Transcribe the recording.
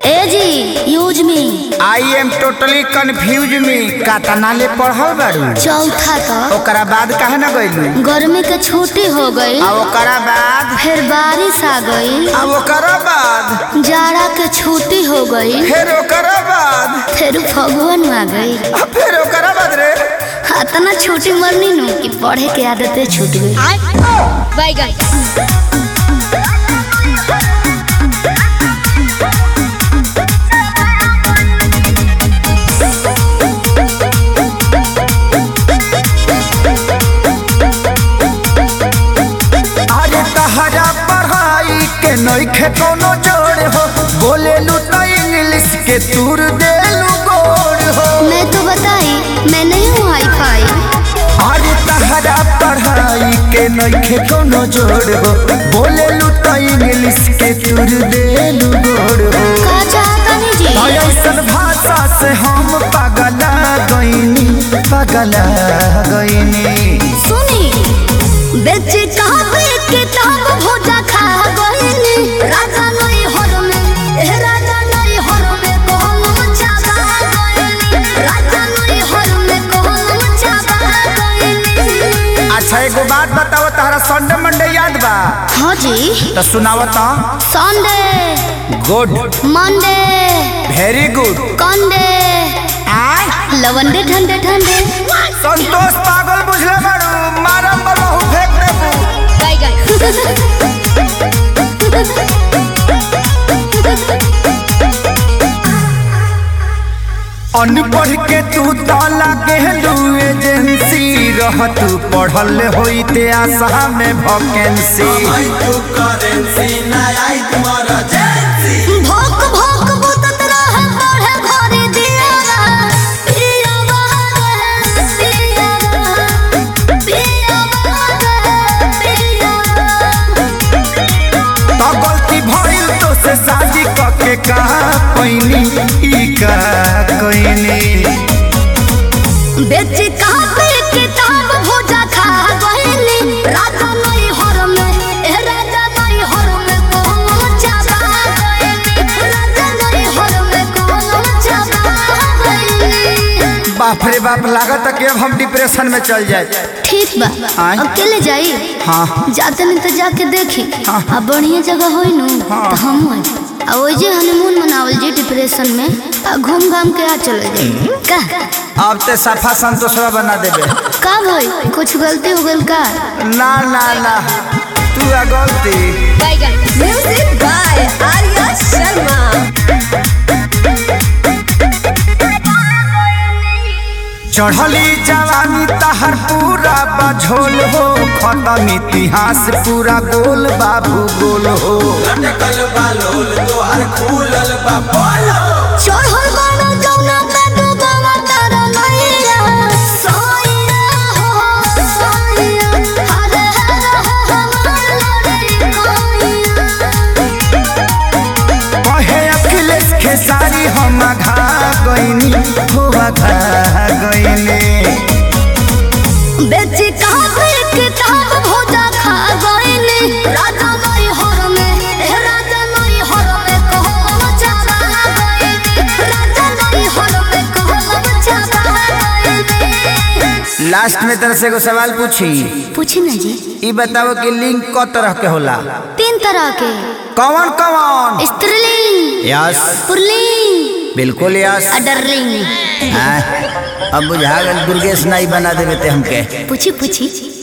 ए जी use me I am totally confused में कातना ले पढ़ल बारू। चौथा तक ओकरा बाद काहे ना गइलू? गर्मी के छुट्टी हो गई आ ओकरा बाद फिर बारिश आ गई। आ ओकरा बाद जाड़ा के छुट्टी हो गई फिर ओकरा बाद फिर फगुन आ गई। आ फिर ओकरा बाद रे इतना छुट्टी मरनी नु कि पढ़े के आदतें छूट गई। अरे तहरा पढ़ाई के नइखे कोनो जोड़ हो, बोलेलू त इंग्लिश के तूर देलू गोड़ हो। मैं तो बताई मैं नहीं हूँ हाई फाई। अरे तहरा पढ़ाई के नइखे कोनो जोड़ हो, बोलेलू त इंग्लिश के तूर देलू गोड़ हो। का चाहता नहीं जी ऐसन भाषा से हम पगला गईनी सुनी बेच कहावे किताब भोजा खा गईनी। राजा नहीं हर में राजा नहीं हर में कहूँ चाबा गईनी। राजा नहीं हर में कहूँ चाबा गईनी। अच्छा एगो बात बताओ, तहरा संडे मंडे याद बा? हाँ जी तो सुनावत। Sunday good Monday very good. कंडे लवंडे ठंडे ठंडे। संतोष पागल बुझले बारू, मारम बलहु फेंक देबू। अनपढ़ के तू ताला गेलू एजेंसी रह, तू पढ़ल होइते आशा में वैकेंसी। भोक भोक बुतत रहे पढ़े घरे दियारा। पिया बहारे पिया पिया बहारे पिया। तो गलती भइल तो से शादी करके का पैनी ई का कइनी। बेच कापे किताब भोजा खा गईली। राजा नहीं हर में राजा नहीं हर में कहूँ चाबा गईली। राजा नहीं हर में कहूँ चाबा गईली। बाप रे बाप, लागत कि अब हम डिप्रेशन में चल जाए। ठीक बा आय? अकेले जाई। हाँ जाते नहीं तो जाके देखी। हाँ। अब बढ़िया जगह होई नु हाँ। तो हम आई। अब वही जे हनीमून मनावल जी डिप्रेशन में घूम घाम के आ चले जाए का। अब ते सफा संतोषवा बना देबे। का भाई कुछ गलती हो गई का? ना ना ना तू आ गलती। Music by Arya Sharma. चढ़ली जवानी तहर पूरा बझोल हो, खत्म इतिहास पूरा गोल बाबू गोल हो। चढ़ल बाना जौना पे डूबवा तारा नैया। सोइया हो सोइया हरे हरे हमार लड़ी कोइया। कहे अखिलेश खेसारी हम घा गईनी हो घा गईनी। बेच कापे किताब भोजा खा गईली। राजा नहीं हर में राजा नहीं हर में कहूँ चाबा गईली। राजा नहीं हर में कहूँ चाबा गईली। लास्ट में तरह से एगो सवाल पूछी ना जी। ई बताओ कि लिंग क तरह के होला? 3 तरह के। कौन कौन? स्त्रीलिंग यस पुल्लिंग बिल्कुल यस। अडरलिंग। हाँ, अब बुझा गल दुर्गेश नाई बना देवे ते हमके। पूछी